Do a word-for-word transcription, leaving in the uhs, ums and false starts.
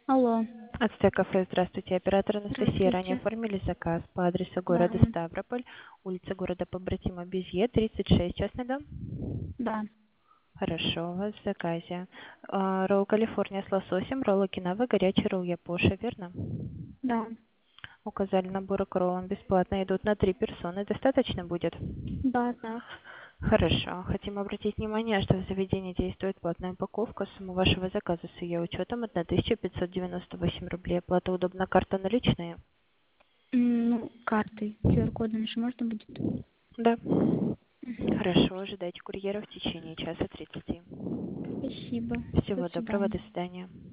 Алло, Ацтек кафе, здравствуйте. Оператор Анастасия. Ранее здравствуйте. оформили заказ по адресу Да, города Ставрополь, улица города Побратима Безье, тридцать шесть, частный дом? да, Хорошо, у вас в заказе. А, Ролл Калифорния с лососем, ролл Окинава, горячий ролл Япоша, верно? да, Указали наборы к роллам бесплатно, идут на три персоны. Достаточно будет? да, да. Хорошо. Хотим обратить внимание, что в заведении действует платная упаковка. Сумма вашего заказа с ее учетом тысяча пятьсот девяносто восемь рублей. Оплата удобна, карта наличные? М, Ну, картой, Q R-кодом еще можно будет? Да. Мгм. Хорошо, ожидайте курьера в течение часа тридцати. Спасибо. До Всего доброго, свидания. до свидания.